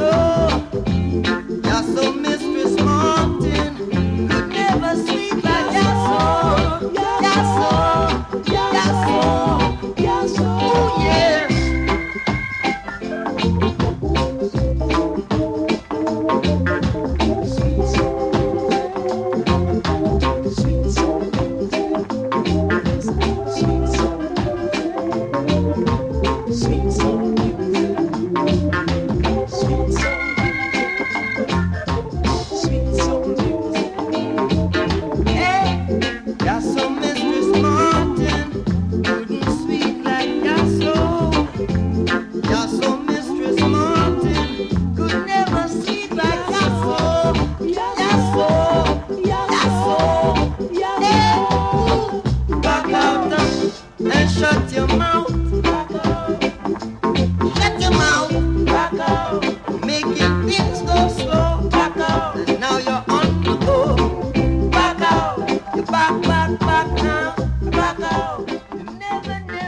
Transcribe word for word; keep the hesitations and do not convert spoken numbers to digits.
Shut your mouth. Shut your mouth. Back out. Making things go slow. Back out. And now you're on the go. Back out. You're back, back, back now. Back out. You never, never.